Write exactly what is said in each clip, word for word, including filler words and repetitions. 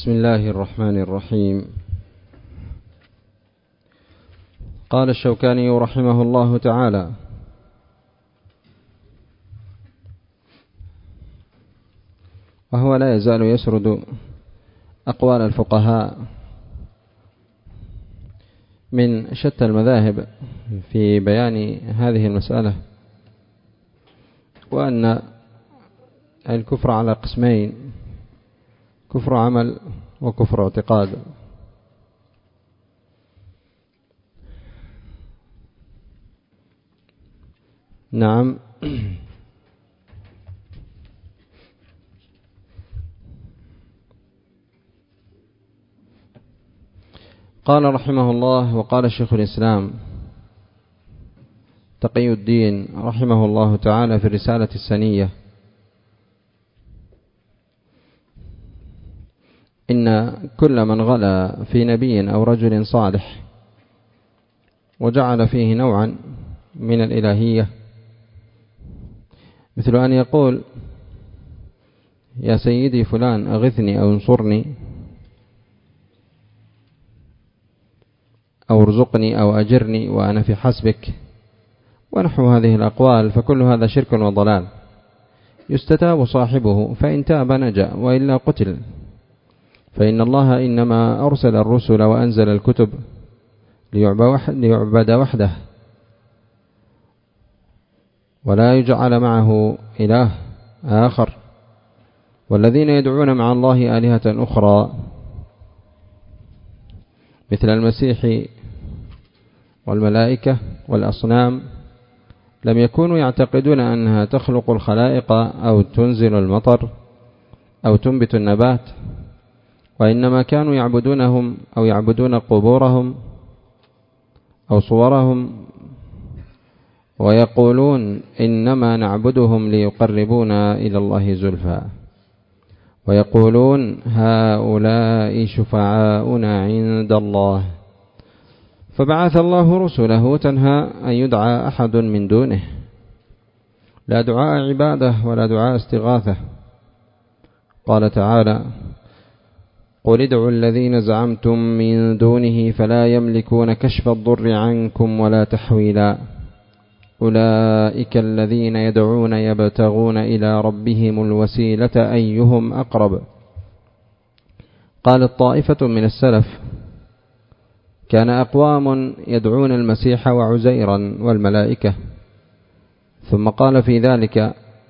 بسم الله الرحمن الرحيم. قال الشوكاني رحمه الله تعالى: وهو لا يزال يسرد أقوال الفقهاء من شتى المذاهب في بيان هذه المسألة، وأن الكفر على قسمين: كفر عمل وكفر اعتقاد. نعم. قال رحمه الله: وقال شيخ الإسلام تقي الدين رحمه الله تعالى في الرسالة السنية: إن كل من غلا في نبي أو رجل صالح وجعل فيه نوعا من الإلهية، مثل أن يقول: يا سيدي فلان أغثني أو انصرني أو ارزقني أو أجرني وأنا في حسبك، ونحو هذه الأقوال، فكل هذا شرك وضلال، يستتاب صاحبه، فإن تاب نجا وإلا قتل. فإن الله إنما أرسل الرسل وأنزل الكتب ليعبد وحده، ولا يجعل معه إله آخر. والذين يدعون مع الله آلهة أخرى مثل المسيح والملائكة والأصنام لم يكونوا يعتقدون أنها تخلق الخلائق أو تنزل المطر أو تنبت النبات، وإنما كانوا يعبدونهم أو يعبدون قبورهم أو صورهم، ويقولون: إنما نعبدهم ليقربونا إلى الله زلفى، ويقولون: هؤلاء شفعاؤنا عند الله. فبعث الله رسله تنهى أن يدعى أحد من دونه، لا دعاء عبادة ولا دعاء استغاثة. قال تعالى: قل ادعوا الذين زعمتم من دونه فلا يملكون كشف الضر عنكم ولا تحويلا، أولئك الذين يدعون يبتغون إلى ربهم الوسيلة أيهم أقرب. قالت طائفة من السلف: كان أقوام يدعون المسيح وعزيرا والملائكة، ثم قال في ذلك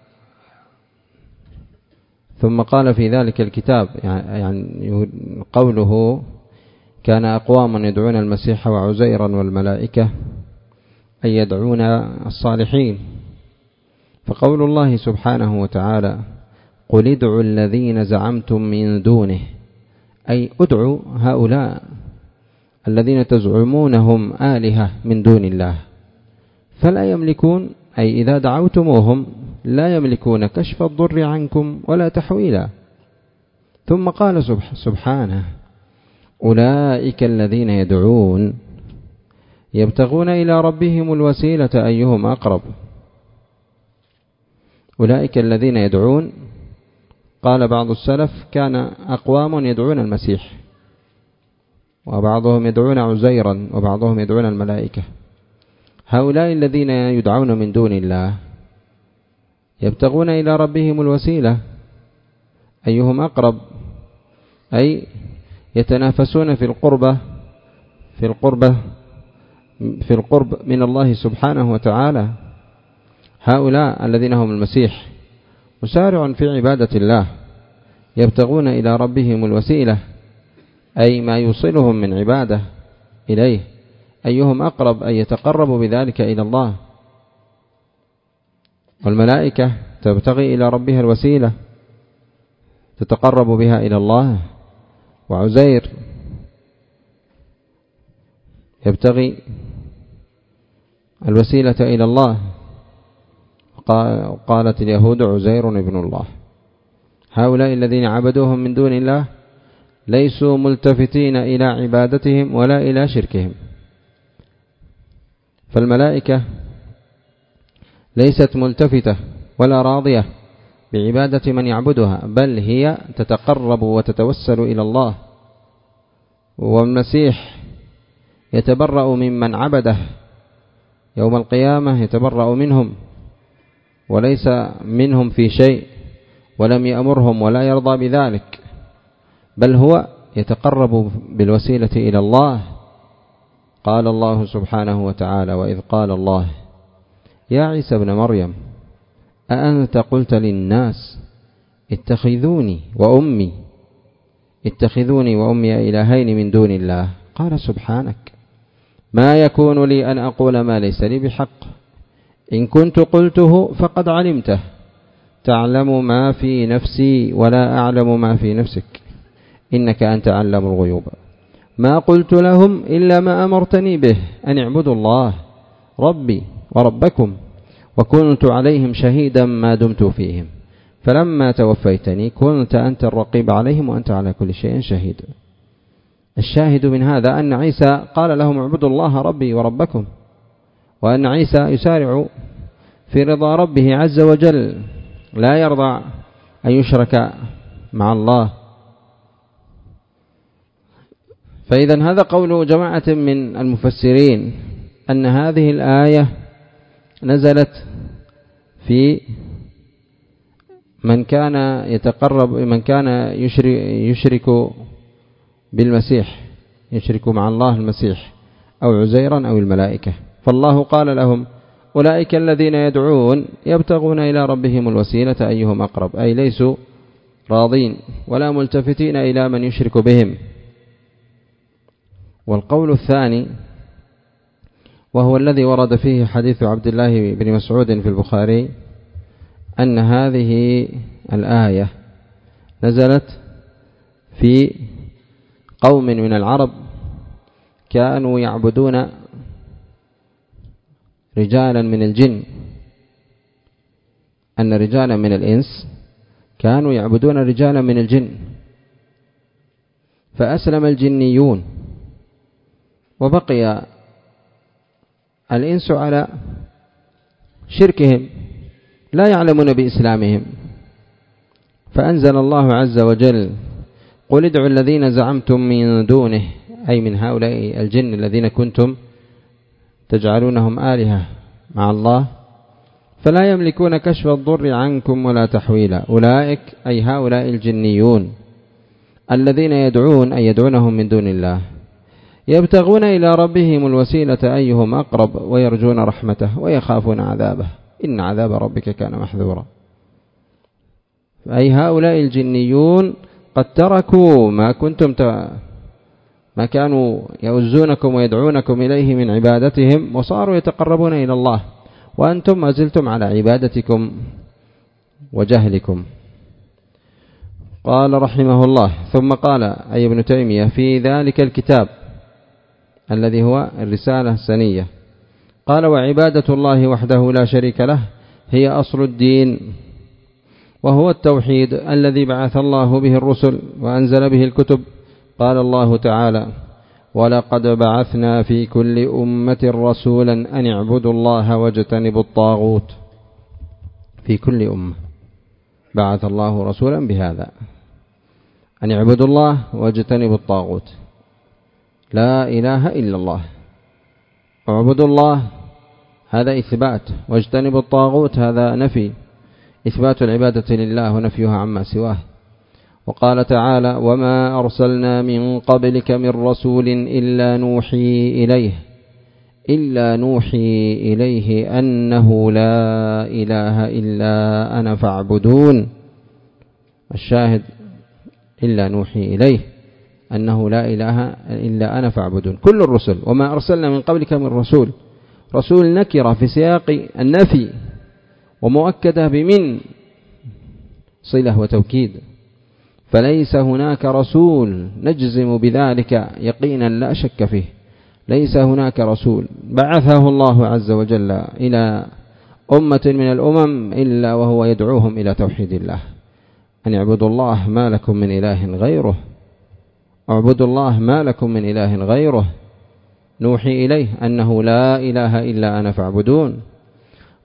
ثم قال في ذلك الكتاب، يعني قوله كان أقوام يدعون المسيح وعزيرا والملائكة أي يدعون الصالحين. فقول الله سبحانه وتعالى: قل ادعوا الذين زعمتم من دونه، أي ادعوا هؤلاء الذين تزعمونهم آلهة من دون الله، فلا يملكون، أي إذا دعوتموهم لا يملكون كشف الضر عنكم ولا تحويلا. ثم قال سبحانه: أولئك الذين يدعون يبتغون إلى ربهم الوسيلة أيهم أقرب. أولئك الذين يدعون، قال بعض السلف: كان أقوام يدعون المسيح، وبعضهم يدعون عزيرا، وبعضهم يدعون الملائكة. هؤلاء الذين يدعون من دون الله يبتغون إلى ربهم الوسيلة أيهم أقرب، أي يتنافسون في القربة في القربة في القرب من الله سبحانه وتعالى. هؤلاء الذين هم المسيح مسارع في عبادة الله، يبتغون إلى ربهم الوسيلة، أي ما يوصلهم من عبادة إليه، أيهم أقرب، أي يتقرب بذلك إلى الله. والملائكة تبتغي إلى ربها الوسيلة، تتقرب بها إلى الله. وعزير يبتغي الوسيلة إلى الله، قالت اليهود عزير ابن الله. هؤلاء الذين عبدوهم من دون الله ليسوا ملتفتين إلى عبادتهم ولا إلى شركهم. فالملائكة ليست ملتفتة ولا راضية بعبادة من يعبدها، بل هي تتقرب وتتوسل إلى الله. والمسيح يتبرأ ممن عبده يوم القيامة، يتبرأ منهم وليس منهم في شيء، ولم يأمرهم ولا يرضى بذلك، بل هو يتقرب بالوسيلة إلى الله. قال الله سبحانه وتعالى: وإذ قال الله يا عيسى ابن مريم أأنت قلت للناس اتخذوني وأمي اتخذوني وأمي إلهين من دون الله، قال سبحانك ما يكون لي أن أقول ما ليس لي بحق، إن كنت قلته فقد علمته، تعلم ما في نفسي ولا أعلم ما في نفسك، إنك أنت علام الغيوب. ما قلت لهم إلا ما أمرتني به، أن اعبدوا الله ربي وربكم، وكنت عليهم شهيدا ما دمت فيهم، فلما توفيتني كنت أنت الرقيب عليهم وأنت على كل شيء شهيد. الشاهد من هذا أن عيسى قال لهم اعبدوا الله ربي وربكم، وأن عيسى يسارع في رضا ربه عز وجل، لا يرضى أن يشرك مع الله. فإذا هذا قول جماعة من المفسرين أن هذه الآية نزلت في من كان يتقرب من كان يشرك, يشرك بالمسيح، يشرك مع الله المسيح أو عزيرا أو الملائكة. فالله قال لهم أولئك الذين يدعون يبتغون إلى ربهم الوسيلة أيهم أقرب، أي ليسوا راضين ولا ملتفتين إلى من يشرك بهم. والقول الثاني وهو الذي ورد فيه حديث عبد الله بن مسعود في البخاري أن هذه الآية نزلت في قوم من العرب كانوا يعبدون رجالا من الجن، أن رجالا من الإنس كانوا يعبدون رجالا من الجن، فأسلم الجنيون وبقي الإنس على شركهم لا يعلمون بإسلامهم، فأنزل الله عز وجل قل ادعوا الذين زعمتم من دونه، أي من هؤلاء الجن الذين كنتم تجعلونهم آلهة مع الله، فلا يملكون كشف الضر عنكم ولا تحويلا، أولئك أي هؤلاء الجنيون الذين يدعون أي يدعونهم من دون الله، يبتغون إلى ربهم الوسيلة أيهم أقرب، ويرجون رحمته ويخافون عذابه، إن عذاب ربك كان محذورا. أي هؤلاء الجنيون قد تركوا ما كنتم ت... ما كانوا يؤزونكم ويدعونكم إليه من عبادتهم، وصاروا يتقربون إلى الله، وأنتم ما زلتم على عبادتكم وجهلكم. قال رحمه الله: ثم قال أي ابن تيمية في ذلك الكتاب الذي هو الرسالة السنية، قال: وعبادة الله وحده لا شريك له هي أصل الدين، وهو التوحيد الذي بعث الله به الرسل وأنزل به الكتب. قال الله تعالى: ولقد بعثنا في كل أمة رسولا أن اعبدوا الله واجتنبوا الطاغوت. في كل أمة بعث الله رسولا بهذا، أن اعبدوا الله واجتنبوا الطاغوت، لا إله إلا الله. اعبدوا الله هذا إثبات، واجتنبوا الطاغوت هذا نفي، إثبات العبادة لله ونفيها عما سواه. وقال تعالى: وما أرسلنا من قبلك من رسول إلا نوحي إليه إلا نوحي إليه أنه لا إله إلا أنا فاعبدون. الشاهد إلا نوحي إليه أنه لا إله إلا أنا فاعبدون. كل الرسل، وما أرسلنا من قبلك من رسول، رسول نكرة في سياق النفي ومؤكدة بمن صلة وتوكيد، فليس هناك رسول نجزم بذلك يقينا لا شك فيه، ليس هناك رسول بعثه الله عز وجل إلى أمة من الأمم إلا وهو يدعوهم إلى توحيد الله، أن اعبدوا الله ما لكم من إله غيره، اعبدوا الله ما لكم من إله غيره، نوحي إليه أنه لا إله إلا أنا فاعبدون.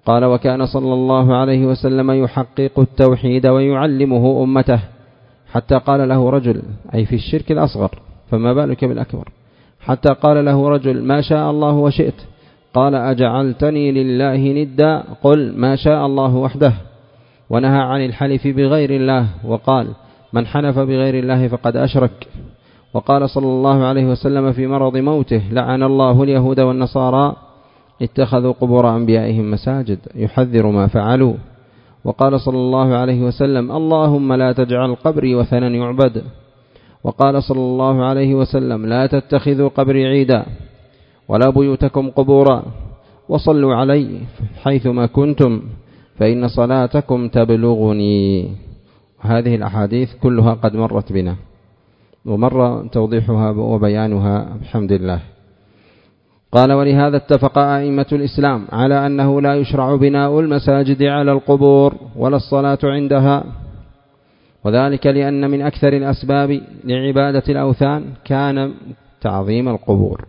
قال: وكان صلى الله عليه وسلم يحقق التوحيد ويعلمه أمته، حتى قال له رجل، أي في الشرك الأصغر، فما بالك بالأكبر، حتى قال له رجل: ما شاء الله وشئت. قال: أجعلتني لله ندا؟ قل ما شاء الله وحده. ونهى عن الحلف بغير الله، وقال: من حلف بغير الله فقد أشرك. وقال صلى الله عليه وسلم في مرض موته: لعن الله اليهود والنصارى اتخذوا قبور أنبيائهم مساجد، يحذر ما فعلوا. وقال صلى الله عليه وسلم: اللهم لا تجعل قبري وثنا يعبد. وقال صلى الله عليه وسلم: لا تتخذوا قبري عيدا ولا بيوتكم قبورا، وصلوا علي حيثما كنتم فإن صلاتكم تبلغني. هذه الأحاديث كلها قد مرت بنا ومر توضيحها وبيانها بحمد الله. قال: ولهذا اتفق أئمة الإسلام على أنه لا يشرع بناء المساجد على القبور ولا الصلاة عندها، وذلك لأن من أكثر الأسباب لعبادة الأوثان كان تعظيم القبور.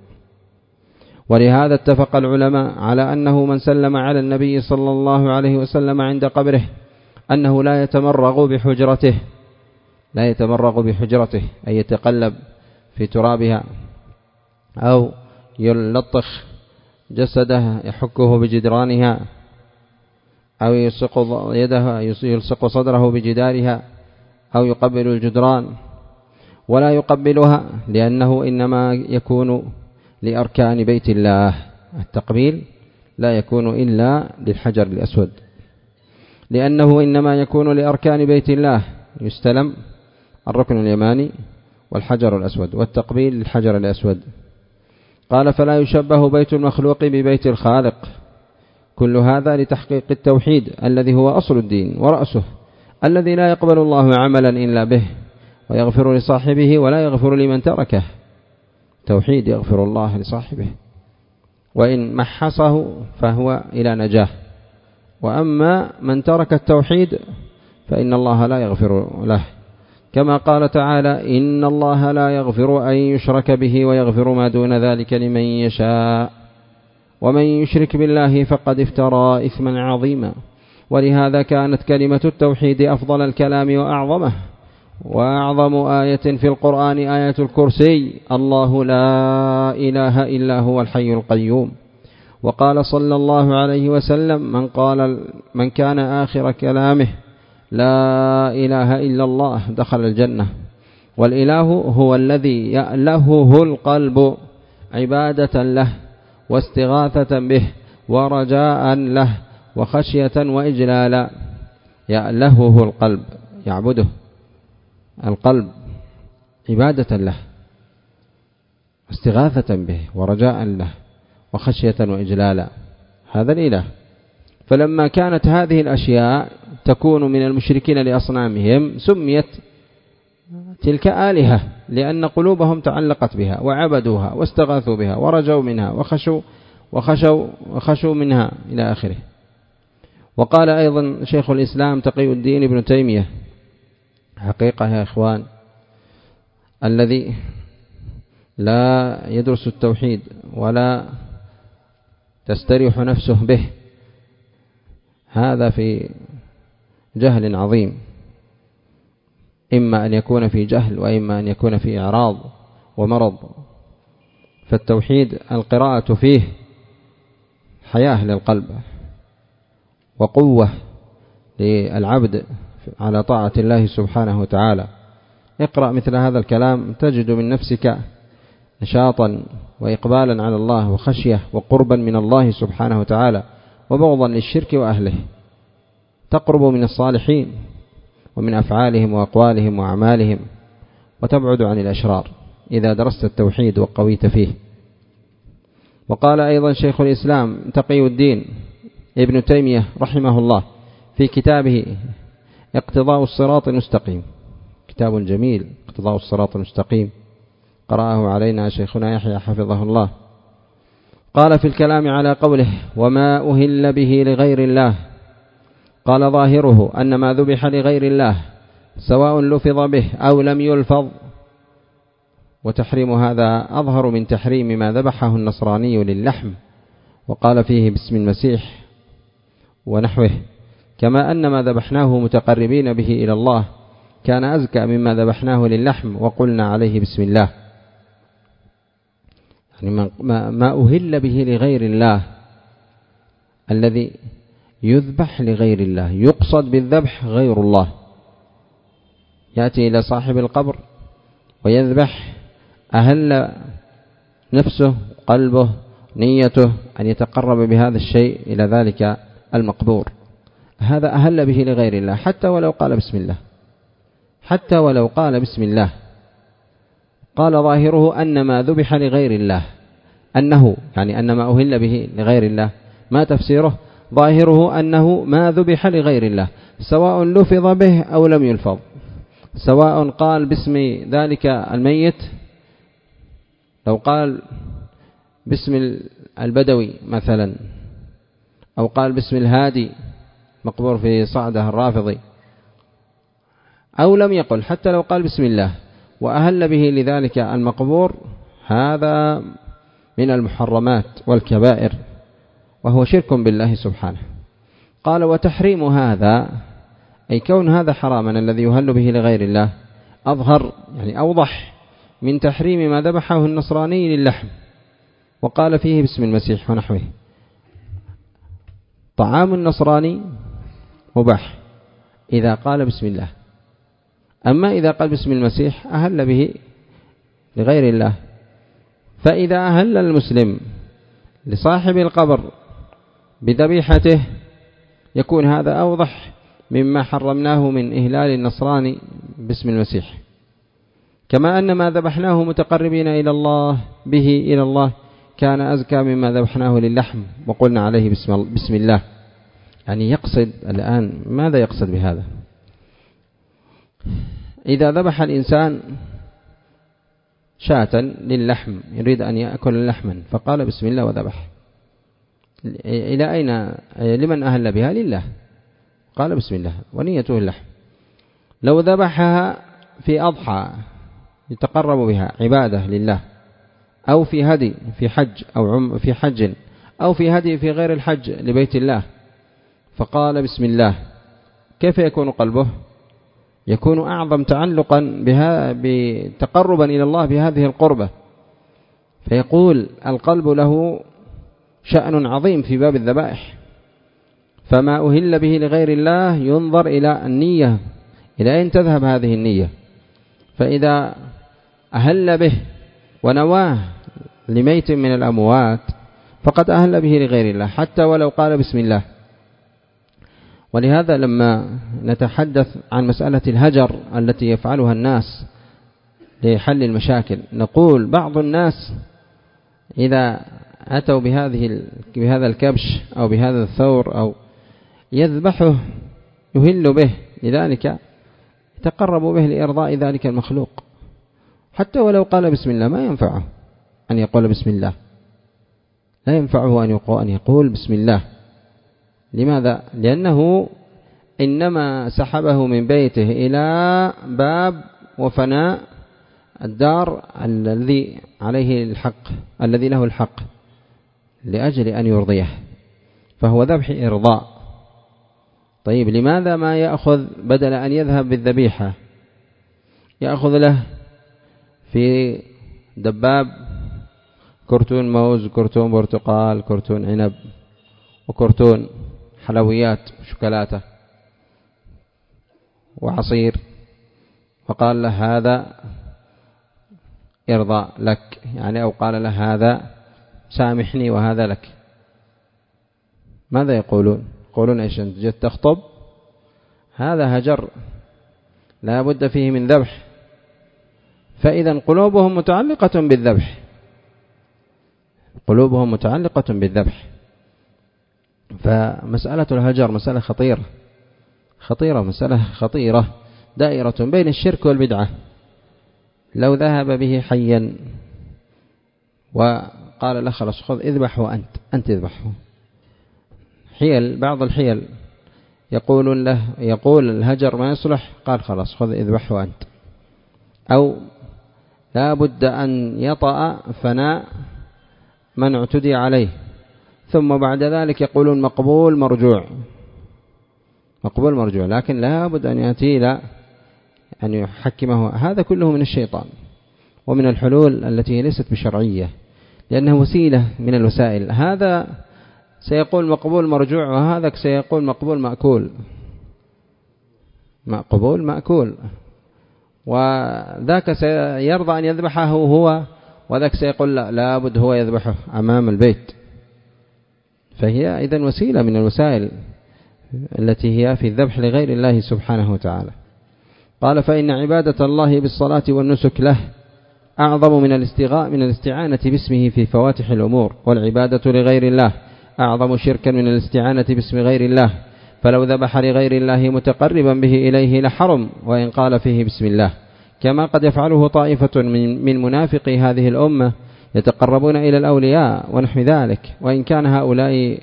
ولهذا اتفق العلماء على أنه من سلم على النبي صلى الله عليه وسلم عند قبره أنه لا يتمرغ بحجرته لا يتمرغ بحجرته أي يتقلب في ترابها أو يلطخ جسده يحكه بجدرانها أو يلصق يده يلصق صدره بجدارها أو يقبل الجدران، ولا يقبلها لأنه إنما يكون لأركان بيت الله. التقبيل لا يكون إلا للحجر الأسود، لأنه إنما يكون لأركان بيت الله، يستلم الركن اليماني والحجر الأسود، والتقبيل للحجر الأسود. قال: فلا يشبه بيت المخلوق ببيت الخالق. كل هذا لتحقيق التوحيد الذي هو أصل الدين ورأسه، الذي لا يقبل الله عملا إلا به، ويغفر لصاحبه ولا يغفر لمن تركه. توحيد يغفر الله لصاحبه، وإن محصه فهو إلى نجاه، وأما من ترك التوحيد فإن الله لا يغفر له، كما قال تعالى: إن الله لا يغفر أن يشرك به ويغفر ما دون ذلك لمن يشاء، ومن يشرك بالله فقد افترى إثما عظيما. ولهذا كانت كلمة التوحيد أفضل الكلام وأعظمه. وأعظم آية في القرآن آية الكرسي: الله لا إله إلا هو الحي القيوم. وقال صلى الله عليه وسلم: من قال من كان آخر كلامه لا إله إلا الله دخل الجنة. والإله هو الذي يألهه القلب عبادة له واستغاثة به ورجاء له وخشية وإجلالا. يألهه القلب، يعبده القلب عبادة له واستغاثة به ورجاء له وخشية وإجلالا، هذا الإله. فلما كانت هذه الأشياء تكون من المشركين لأصنامهم سميت تلك آلهة، لأن قلوبهم تعلقت بها وعبدوها واستغاثوا بها ورجوا منها وخشوا وخشوا وخشوا منها إلى آخره. وقال أيضا شيخ الإسلام تقي الدين ابن تيمية: حقيقة يا إخوان، الذي لا يدرس التوحيد ولا تستريح نفسه به هذا في جهل عظيم، إما أن يكون في جهل وإما أن يكون في إعراض ومرض. فالتوحيد القراءة فيه حياة للقلب وقوة للعبد على طاعة الله سبحانه وتعالى. اقرأ مثل هذا الكلام تجد من نفسك نشاطا وإقبالا على الله وخشية وقربا من الله سبحانه وتعالى وبغضا للشرك وأهله. تقرب من الصالحين ومن أفعالهم وأقوالهم وأعمالهم، وتبعد عن الأشرار إذا درست التوحيد وقويت فيه. وقال أيضا شيخ الإسلام تقي الدين ابن تيمية رحمه الله في كتابه اقتضاء الصراط المستقيم، كتاب جميل اقتضاء الصراط المستقيم، قرأه علينا شيخنا يحيى حفظه الله. قال في الكلام على قوله: وما أهل به لغير الله، قال: ظاهره أن ما ذبح لغير الله سواء لفظ به أو لم يلفظ، وتحريم هذا أظهر من تحريم ما ذبحه النصراني للحم وقال فيه باسم المسيح، ونحوه، كما أن ما ذبحناه متقربين به إلى الله كان أزكى مما ذبحناه للحم وقلنا عليه بسم الله. يعني ما, ما أهل به لغير الله الذي يذبح لغير الله، يقصد بالذبح غير الله، يأتي إلى صاحب القبر ويذبح، أهل نفسه قلبه نيته أن يتقرب بهذا الشيء إلى ذلك المقبور، هذا أهل به لغير الله حتى ولو قال بسم الله، حتى ولو قال بسم الله. قال ظاهره أن ما ذبح لغير الله، أنه يعني أن ما أهل به لغير الله، ما تفسيره؟ ظاهره أنه ما ذبح لغير الله، سواء لفظ به أو لم يلفظ، سواء قال باسم ذلك الميت، لو قال باسم البدوي مثلا، أو قال باسم الهادي مقبور في صعده الرافضي، أو لم يقل، حتى لو قال بسم الله وأهل به لذلك المقبور، هذا من المحرمات والكبائر، وهو شرك بالله سبحانه. قال وتحريم هذا، أي كون هذا حراما الذي يهل به لغير الله، أظهر يعني أوضح من تحريم ما ذبحه النصراني للحم وقال فيه باسم المسيح ونحوه. طعام النصراني مباح إذا قال بسم الله، أما إذا قال باسم المسيح أهل به لغير الله. فإذا أهل المسلم لصاحب القبر بذبيحته يكون هذا أوضح مما حرمناه من إهلال النصراني باسم المسيح، كما أن ما ذبحناه متقربين إلى الله به إلى الله كان أزكى مما ذبحناه للحم وقلنا عليه بسم الله. يعني يقصد الآن ماذا يقصد بهذا؟ إذا ذبح الإنسان شاة للحم يريد أن يأكل لحما فقال بسم الله وذبح، إلى أين لمن أهل بها؟ لله، قال بسم الله ونيته اللحم. لو ذبحها في أضحى يتقرب بها عبادة لله، أو في هدي في حج أو عم في حج أو في هدي في غير الحج لبيت الله فقال بسم الله، كيف يكون قلبه؟ يكون أعظم تعلقا بها بتقربا إلى الله بهذه القربة، فيقول القلب له شأن عظيم في باب الذبائح. فما أهل به لغير الله ينظر إلى النية، إلى أين تذهب هذه النية. فإذا أهل به ونواه لميت من الأموات فقد أهل به لغير الله حتى ولو قال بسم الله. ولهذا لما نتحدث عن مسألة الهجر التي يفعلها الناس لحل المشاكل، نقول بعض الناس إذا أتوا بهذه بهذا الكبش أو بهذا الثور أو يذبحه يهل به، لذلك يتقرب به لإرضاء ذلك المخلوق، حتى ولو قال بسم الله ما ينفعه أن يقول بسم الله، لا ينفعه أن يقول بسم الله. لماذا؟ لأنه إنما سحبه من بيته إلى باب وفناء الدار الذي عليه الحق، الذي له الحق، لأجل أن يرضيه، فهو ذبح إرضاء. طيب لماذا ما يأخذ بدل أن يذهب بالذبيحة يأخذ له في دباب كرتون موز، كرتون برتقال، كرتون عنب، وكرتون حلويات وشوكولاتة وعصير، وقال له هذا إرضاء لك، يعني أو قال له هذا سامحني وهذا لك. ماذا يقولون؟ يقولون إيش؟ أنت جيت تخطب؟ هذا هجر لا بد فيه من ذبح. فإذا قلوبهم متعلقة بالذبح، قلوبهم متعلقة بالذبح. فمسألة الهجر مسألة خطيرة خطيرة مسألة خطيرة دائرة بين الشرك والبدعة. لو ذهب به حيا وقال له خلاص خذ اذبح وأنت أنت اذبحه، حيل بعض الحيل يقول له يقول الهجر ما يصلح، قال خلاص خذ اذبح وأنت، أو لا بد أن يطأ فناء من اعتدي عليه ثم بعد ذلك يقولون مقبول مرجوع، مقبول مرجوع، لكن لا بد أن يأتي إلى أن يحكمه. هذا كله من الشيطان ومن الحلول التي ليست بشرعية، لأنها وسيلة من الوسائل. هذا سيقول مقبول مرجوع، وهذا سيقول مقبول مأكول، مقبول مأكول، وذاك سيرضى أن يذبحه هو، وذاك سيقول لا لابد هو يذبحه أمام البيت. فهي إذن وسيلة من الوسائل التي هي في الذبح لغير الله سبحانه وتعالى. قال فإن عبادة الله بالصلاة والنسك له أعظم من الاستغاء من الاستعانة باسمه في فواتح الأمور، والعبادة لغير الله أعظم شركا من الاستعانة باسم غير الله، فلو ذبح لغير الله متقربا به إليه لحرم وإن قال فيه بسم الله، كما قد يفعله طائفة من, من منافقي هذه الأمة يتقربون إلى الأولياء ونحو ذلك، وإن كان هؤلاء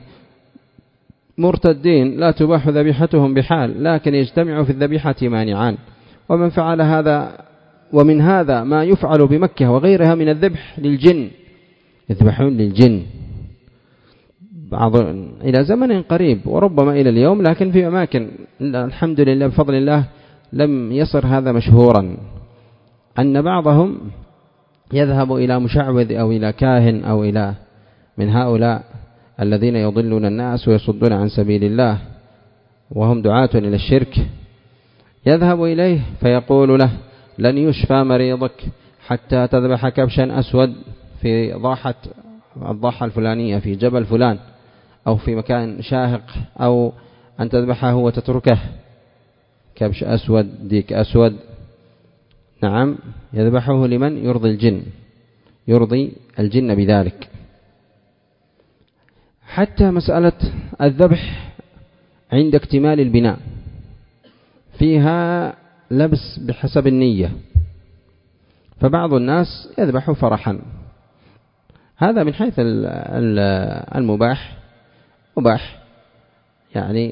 مرتدين لا تباح ذبيحتهم بحال، لكن يجتمع في الذبيحة مانعان. ومن فعل هذا، ومن هذا ما يفعل بمكة وغيرها من الذبح للجن، يذبحون للجن بعض إلى زمن قريب وربما إلى اليوم، لكن في أماكن الحمد لله بفضل الله لم يصر هذا مشهورا، أن بعضهم يذهب إلى مشعوذ أو إلى كاهن أو إلى من هؤلاء الذين يضلون الناس ويصدون عن سبيل الله وهم دعاة إلى الشرك، يذهب إليه فيقول له لن يشفى مريضك حتى تذبح كبشا أسود في ضاحة الضاحة الفلانية في جبل فلان أو في مكان شاهق، أو أن تذبحه وتتركه، كبش أسود ديك أسود، نعم، يذبحه لمن يرضي الجن، يرضي الجن بذلك. حتى مسألة الذبح عند اكتمال البناء فيها لبس بحسب النية، فبعض الناس يذبح فرحا، هذا من حيث المباح مباح يعني،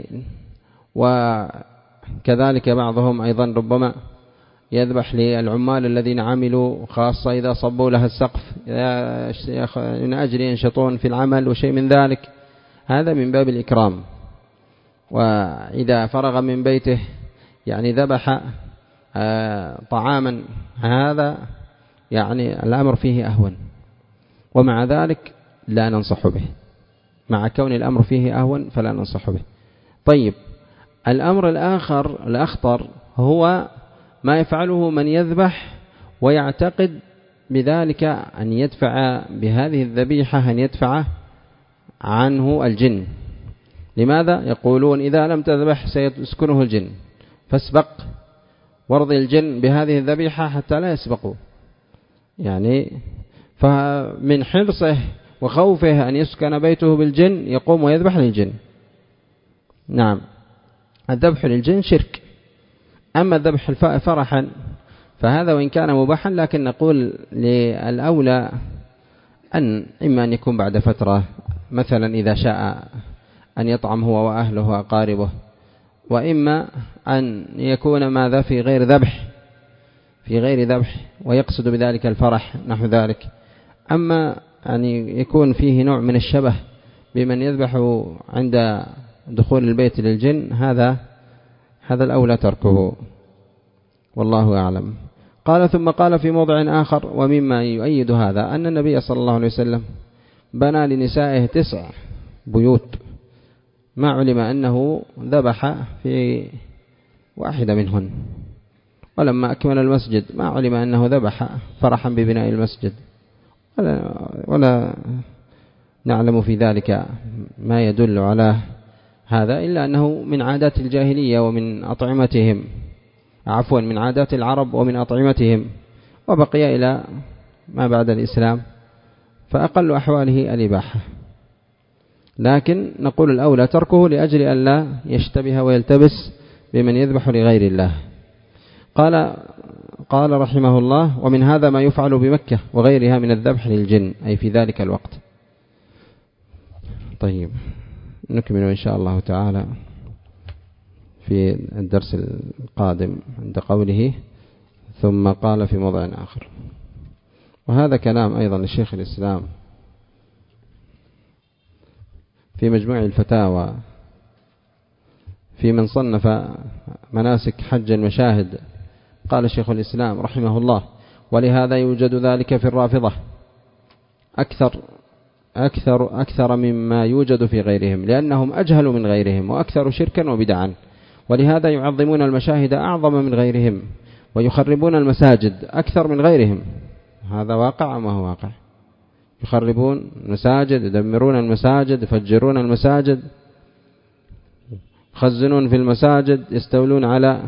وكذلك بعضهم أيضا ربما يذبح للعمال الذين عملوا، خاصة إذا صبوا لها السقف من أجل ينشطون في العمل وشيء من ذلك، هذا من باب الإكرام. وإذا فرغ من بيته يعني ذبح طعاما، هذا يعني الأمر فيه أهون، ومع ذلك لا ننصح به، مع كون الأمر فيه أهون فلا ننصح به. طيب، الأمر الآخر الأخطر هو ما يفعله من يذبح ويعتقد بذلك أن يدفع بهذه الذبيحة أن يدفع عنه الجن. لماذا؟ يقولون إذا لم تذبح سيسكنه الجن، فاسبق وارضي الجن بهذه الذبيحة حتى لا يسبقوا، يعني فمن حرصه وخوفه أن يسكن بيته بالجن يقوم ويذبح للجن. نعم، الذبح للجن شرك. أما الذبح فرحا فهذا وإن كان مباحا، لكن نقول للأولى أن إما أن يكون بعد فترة، مثلا إذا شاء أن يطعم هو وأهله وأقاربه، وإما أن يكون ماذا في غير ذبح في غير ذبح ويقصد بذلك الفرح نحو ذلك. أما أن يكون فيه نوع من الشبه بمن يذبح عند دخول البيت للجن، هذا هذا الأولى تركه، والله أعلم. قال ثم قال في موضع آخر ومما يؤيد هذا أن النبي صلى الله عليه وسلم بنى لنسائه تسع بيوت، ما علم أنه ذبح في واحدة منهن، ولما أكمل المسجد ما علم أنه ذبح فرحا ببناء المسجد، ولا, ولا نعلم في ذلك ما يدل على هذا، إلا أنه من عادات الجاهلية ومن أطعمتهم، عفوا من عادات العرب ومن أطعمتهم، وبقي إلى ما بعد الإسلام، فأقل أحواله الإباحة. لكن نقول الأولى تركه لأجل أن لا يشتبه ويلتبس بمن يذبح لغير الله. قال قال رحمه الله ومن هذا ما يفعل بمكة وغيرها من الذبح للجن، أي في ذلك الوقت. طيب، نكمل إن شاء الله تعالى في الدرس القادم عند قوله ثم قال في موضع آخر. وهذا كلام أيضا لشيخ الإسلام في مجموع الفتاوى في من صنف مناسك حج المشاهد. قال شيخ الإسلام رحمه الله: ولهذا يوجد ذلك في الرافضة أكثر أكثر أكثر مما يوجد في غيرهم، لأنهم أجهل من غيرهم وأكثر شركا وبدعا، ولهذا يعظمون المشاهد أعظم من غيرهم، ويخربون المساجد أكثر من غيرهم. هذا واقع ما هو واقع؟ يخربون المساجد، يدمرون المساجد، يفجرون المساجد، يخزنون في المساجد، يستولون على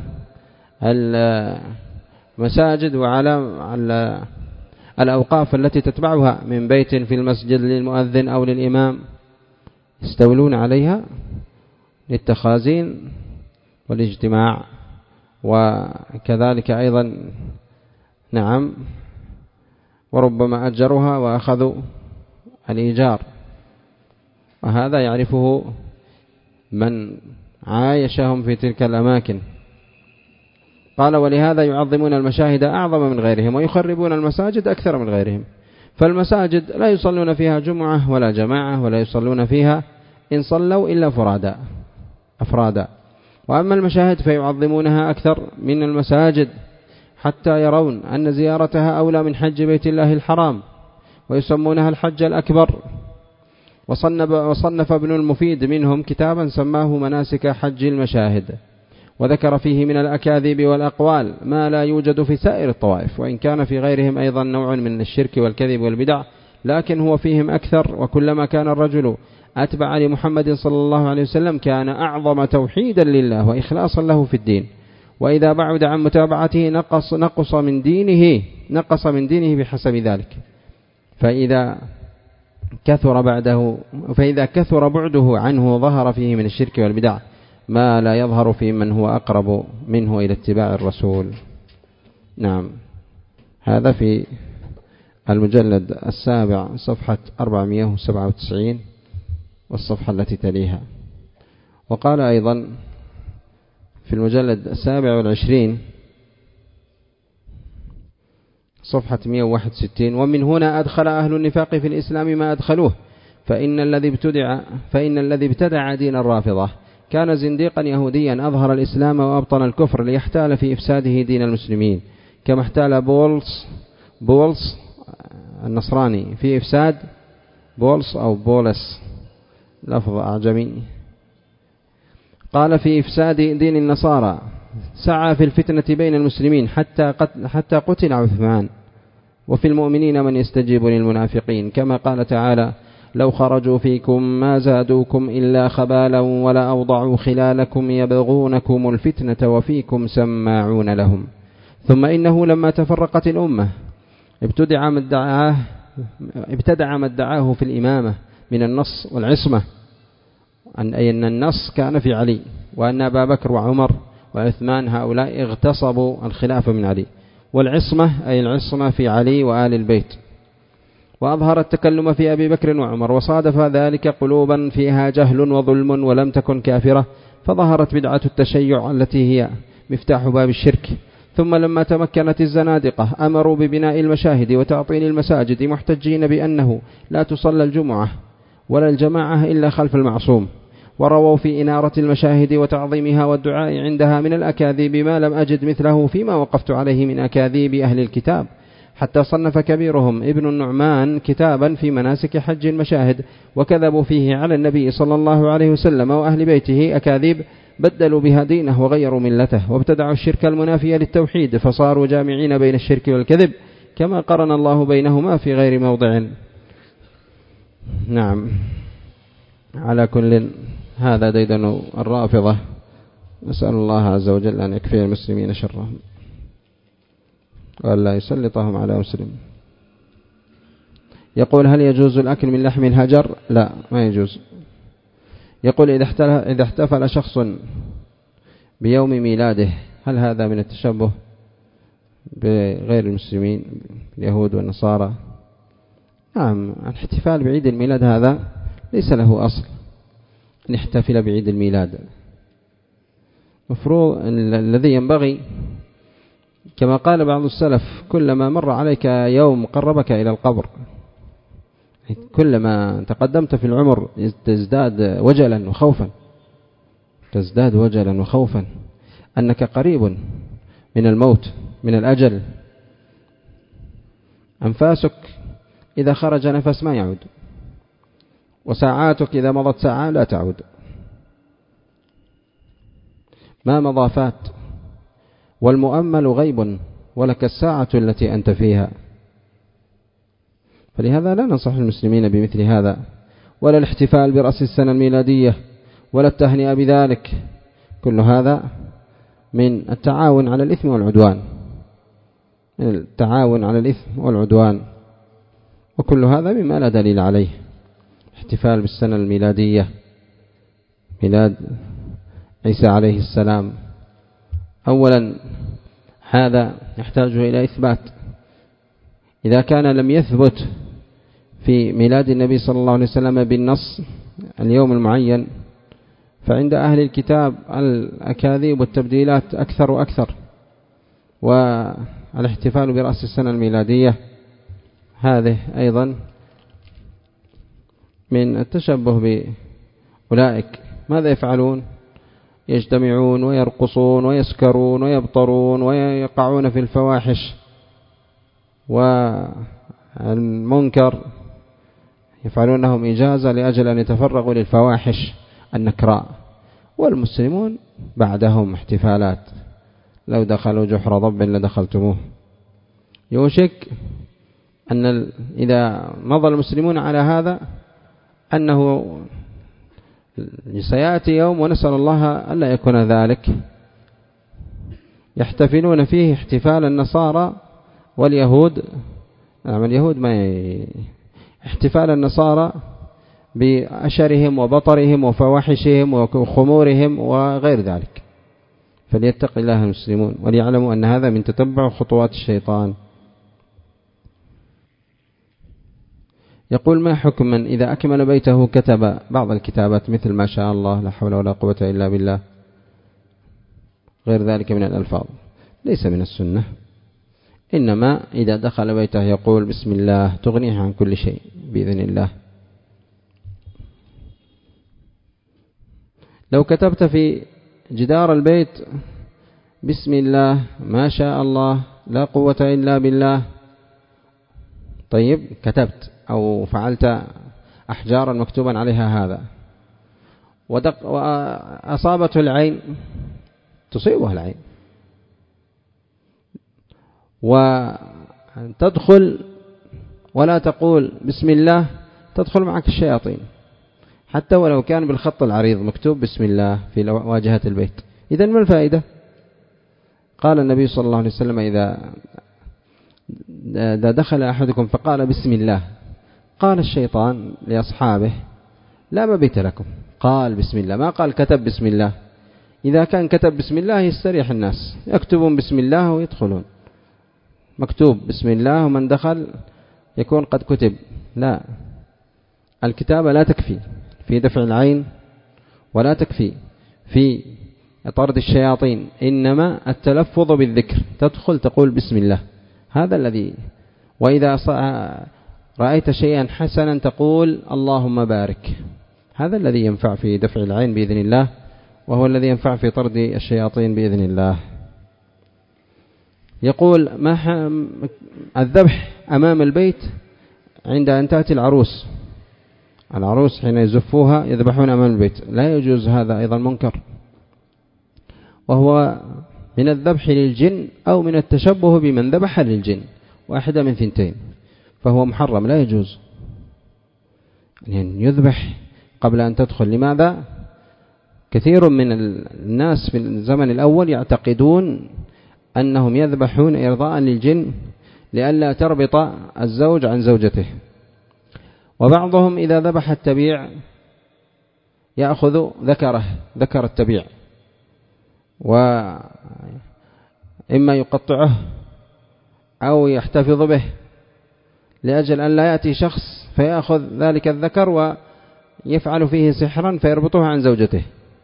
المساجد وعلى الأوقاف التي تتبعها من بيت في المسجد للمؤذن أو للإمام، يستولون عليها للتخازين والاجتماع، وكذلك أيضا نعم وربما أجروها وأخذوا الإيجار، وهذا يعرفه من عايشهم في تلك الأماكن. قال: ولهذا يعظمون المشاهد أعظم من غيرهم ويخربون المساجد أكثر من غيرهم. فالمساجد لا يصلون فيها جمعة ولا جماعة، ولا يصلون فيها إن صلوا إلا فرادا أفرادا. وأما المشاهد فيعظمونها أكثر من المساجد، حتى يرون أن زيارتها أولى من حج بيت الله الحرام، ويسمونها الحج الأكبر. وصنف, وصنف ابن المفيد منهم كتابا سماه مناسك حج المشاهد، وذكر فيه من الأكاذيب والأقوال ما لا يوجد في سائر الطوائف، وإن كان في غيرهم أيضا نوع من الشرك والكذب والبدع، لكن هو فيهم أكثر. وكلما كان الرجل أتبع لمحمد صلى الله عليه وسلم كان أعظم توحيدا لله وإخلاصا له في الدين، وإذا بعد عن متابعته نقص, نقص من دينه نقص من دينه بحسب ذلك. فإذا كثر بعده فإذا كثر بعده عنه ظهر فيه من الشرك والبدع ما لا يظهر في من هو أقرب منه إلى اتباع الرسول. نعم، هذا في المجلد السابع صفحة أربعمائة وسبعة وتسعين والصفحة التي تليها. وقال أيضا في المجلد السابع والعشرين صفحة مئة وواحد وستين: ومن هنا أدخل أهل النفاق في الإسلام ما أدخلوه، فإن الذي ابتدع فإن الذي ابتدع دين الرافضة كان زنديقا يهوديا أظهر الإسلام وأبطن الكفر ليحتال في إفساده دين المسلمين، كما احتال بولس بولس النصراني في إفساد بولس أو بولس لفظ أعجمي، قال في إفساد دين النصارى، سعى في الفتنة بين المسلمين حتى قتل, حتى قتل عثمان، وفي المؤمنين من يستجيب للمنافقين، كما قال تعالى: لو خرجوا فيكم ما زادوكم إلا خبالا ولا أوضعوا خلالكم يبغونكم الفتنة وفيكم سماعون لهم. ثم إنه لما تفرقت الأمة ابتدع ما ادعاه ابتدع ما ادعاه في الإمامة من النص والعصمة، أن أي أن النص كان في علي، وأن أبا بكر وعمر وعثمان هؤلاء اغتصبوا الخلافة من علي، والعصمة أي العصمة في علي وآل البيت. وأظهر التكلم في أبي بكر وعمر، وصادف ذلك قلوبا فيها جهل وظلم ولم تكن كافرة، فظهرت بدعة التشيع التي هي مفتاح باب الشرك. ثم لما تمكنت الزنادقة أمروا ببناء المشاهد وتعطيل المساجد، محتجين بأنه لا تصلى الجمعة ولا الجماعة إلا خلف المعصوم، ورووا في إنارة المشاهد وتعظيمها والدعاء عندها من الأكاذيب ما لم أجد مثله فيما وقفت عليه من أكاذيب أهل الكتاب، حتى صنف كبيرهم ابن النعمان كتابا في مناسك حج المشاهد، وكذبوا فيه على النبي صلى الله عليه وسلم وأهل بيته أكاذيب بدلوا بها دينه وغيروا ملته، وابتدعوا الشرك المنافي للتوحيد، فصاروا جامعين بين الشرك والكذب، كما قرن الله بينهما في غير موضع. نعم، على كل هذا ديدن الرافضة، نسأل الله عز وجل أن يكفي المسلمين شرهم وألا يسلطهم على مسلم. يقول: هل يجوز الأكل من لحم الهجر؟ لا، ما يجوز. يقول: إذا احتفل شخص بيوم ميلاده هل هذا من التشبه بغير المسلمين اليهود والنصارى؟ نعم، الاحتفال بعيد الميلاد هذا ليس له أصل، نحتفل بعيد الميلاد. مفروض الذي ينبغي كما قال بعض السلف: كلما مر عليك يوم قربك إلى القبر، كلما تقدمت في العمر تزداد وجلا وخوفا، تزداد وجلا وخوفا أنك قريب من الموت، من الأجل. أنفاسك إذا خرج نفس ما يعود، وساعاتك إذا مضت ساعة لا تعود، ما مضى فات، والمؤمل غيب ولك الساعة التي أنت فيها. فلهذا لا ننصح المسلمين بمثل هذا، ولا الاحتفال برأس السنة الميلادية، ولا التهنئة بذلك. كل هذا من التعاون على الإثم والعدوان، من التعاون على الإثم والعدوان، وكل هذا مما لا دليل عليه. احتفال بالسنة الميلادية، ميلاد عيسى عليه السلام، أولا هذا يحتاج إلى إثبات. إذا كان لم يثبت في ميلاد النبي صلى الله عليه وسلم بالنص اليوم المعين، فعند أهل الكتاب الأكاذيب والتبديلات أكثر وأكثر. والاحتفال برأس السنة الميلادية هذه أيضا من التشبه بأولئك. ماذا يفعلون؟ يجتمعون ويرقصون ويسكرون ويبطرون ويقعون في الفواحش والمنكر، يفعلونهم إجازة لأجل أن يتفرغوا للفواحش النكراء، والمسلمون بعدهم احتفالات. لو دخلوا جحر ضب لدخلتموه. يوشك أن إذا مضى المسلمون على هذا أنه سيأتي يوم، ونسأل الله ألا يكون ذلك، يحتفلون فيه احتفال النصارى واليهود. نعم اليهود ما ي... احتفال النصارى بأشرهم وبطرهم وفواحشهم وخمورهم وغير ذلك. فليتق الله المسلمون وليعلموا أن هذا من تتبع خطوات الشيطان. يقول: ما حكم من إذا أكمل بيته كتب بعض الكتابات مثل ما شاء الله، لا حول ولا قوة إلا بالله، غير ذلك من الألفاظ؟ ليس من السنة. إنما إذا دخل بيته يقول بسم الله، تغنيه عن كل شيء بإذن الله. لو كتبت في جدار البيت بسم الله ما شاء الله لا قوة إلا بالله، طيب كتبت أو فعلت أحجارا مكتوبا عليها هذا، ودق وأصابته العين، تصيبها العين، وتدخل ولا تقول بسم الله، تدخل معك الشياطين، حتى ولو كان بالخط العريض مكتوب بسم الله في واجهة البيت. إذن ما الفائدة؟ قال النبي صلى الله عليه وسلم: إذا دخل أحدكم فقال بسم الله، قال الشيطان لأصحابه: لا مبيت لكم. قال بسم الله، ما قال كتب بسم الله. إذا كان كتب بسم الله يستريح الناس، يكتبون بسم الله ويدخلون، مكتوب بسم الله ومن دخل يكون قد كتب. لا، الكتابة لا تكفي في دفع العين، ولا تكفي في طرد الشياطين، إنما التلفظ بالذكر، تدخل تقول بسم الله، هذا الذي. وإذا رأيت شيئا حسنا تقول اللهم بارك، هذا الذي ينفع في دفع العين بإذن الله، وهو الذي ينفع في طرد الشياطين بإذن الله. يقول: ما الذبح أمام البيت عند أن تأتي العروس، العروس حين يزفوها يذبحون أمام البيت، لا يجوز، هذا أيضا منكر، وهو من الذبح للجن أو من التشبه بمن ذبح للجن، واحدة من ثنتين، فهو محرم لا يجوز. يعني يذبح قبل أن تدخل. لماذا؟ كثير من الناس في الزمن الأول يعتقدون أنهم يذبحون إرضاء للجن لئلا تربط الزوج عن زوجته، وبعضهم إذا ذبح التبيع يأخذ ذكره، ذكر التبيع، وإما يقطعه أو يحتفظ به لأجل أن لا يأتي شخص فيأخذ ذلك الذكر ويفعل فيه سحرا فيربطه عن زوجته.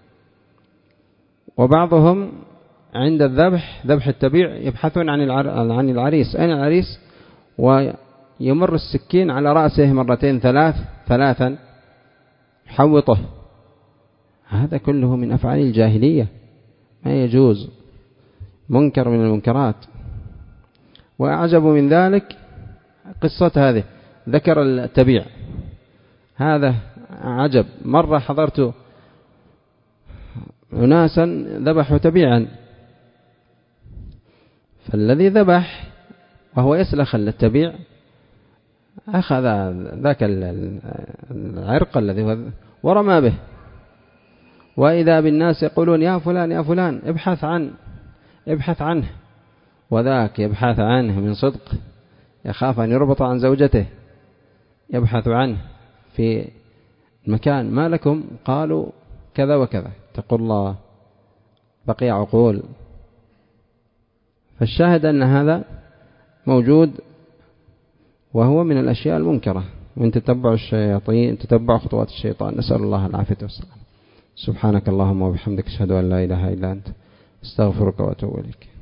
وبعضهم عند الذبح، ذبح التبيع، يبحثون عن عن العريس، أين العريس، يمر السكين على رأسه مرتين ثلاث ثلاثا حوطه، هذا كله من أفعال الجاهلية ما يجوز، منكر من المنكرات. وأعجب من ذلك قصة هذه، ذكر التبيع، هذا عجب. مرة حضرت أناسا ذبحوا تبيعا، فالذي ذبح وهو يسلخ التبيع أخذ ذاك العرق الذي ورمى به، وإذا بالناس يقولون يا فلان يا فلان ابحث عنه ابحث عنه، وذاك يبحث عنه من صدق، يخاف أن يربط عن زوجته، يبحث عنه في المكان، ما لكم؟ قالوا كذا وكذا. تقول الله بقي عقول. فالشاهد أن هذا موجود، وهو من الأشياء المنكرة من تتبع الشياطين، تتبع خطوات الشيطان، نسأل الله العافية والسلام. سبحانك اللهم وبحمدك، أشهد أن لا إله إلا أنت، استغفرك وأتوب إليك.